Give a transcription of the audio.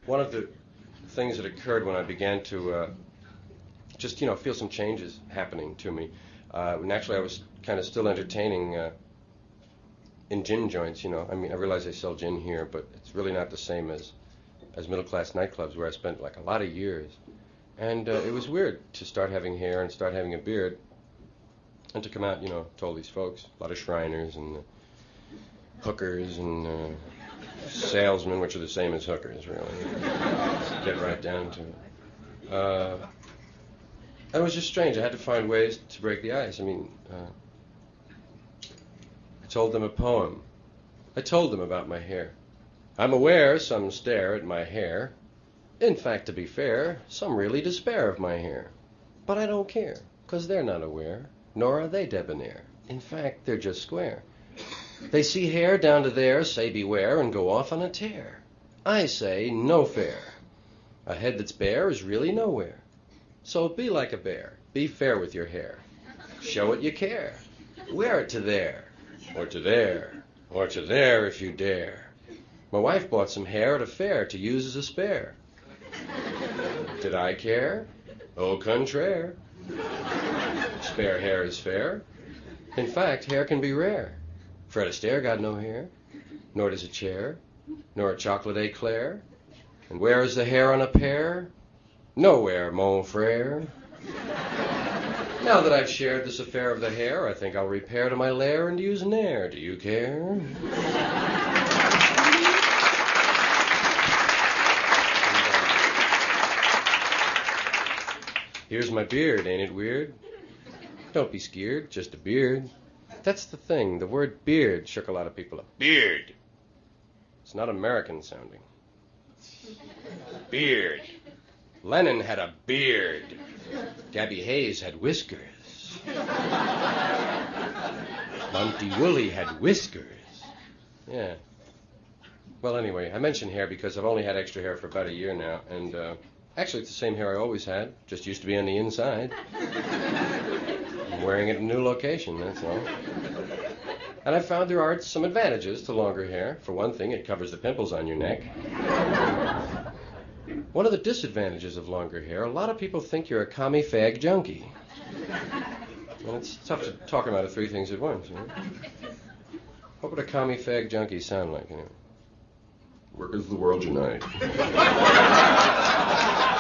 one of the things that occurred when I began to just, feel some changes happening to me. And actually, I was kind of still entertaining in gin joints, I mean, I realize they sell gin here, but it's really not the same as middle-class nightclubs where I spent like a lot of years. And it was weird to start having hair and start having a beard and to come out, to all these folks, a lot of Shriners and hookers and salesmen, which are the same as hookers, really. Get right down to it. And it was just strange. I had to find ways to break the ice. I mean, I told them a poem. I told them about my hair. I'm aware some stare at my hair. In fact, to be fair, some really despair of my hair. But I don't care, 'cause they're not aware, nor are they debonair. In fact, they're just square. They see hair down to there, say beware, and go off on a tear. I say, no fair. A head that's bare is really nowhere. So be like a bear. Be fair with your hair. Show it you care. Wear it to there, or to there, or to there if you dare. My wife bought some hair at a fair to use as a spare. Did I care? Au contraire. Spare hair is fair. In fact, hair can be rare. Fred Astaire got no hair, nor does a chair, nor a chocolate eclair. And where is the hair on a pear? Nowhere, mon frere. Now that I've shared this affair of the hair, I think I'll repair to my lair and use an air. Do you care? Here's my beard, ain't it weird? Don't be scared, just a beard. That's the thing, the word beard shook a lot of people up. Beard. It's not American sounding. Beard. Lennon had a beard. Gabby Hayes had whiskers. Monty Woolley had whiskers. Yeah. Well, anyway, I mention hair because I've only had extra hair for about a year now, and actually it's the same hair I always had, just used to be on the inside. I'm wearing it in a new location, that's all. And I found there are some advantages to longer hair. For one thing, it covers the pimples on your neck. One of the disadvantages of longer hair, a lot of people think you're a commie fag junkie. Well, it's tough to talk about the three things at once, What would a commie fag junkie sound like, Workers of the world unite.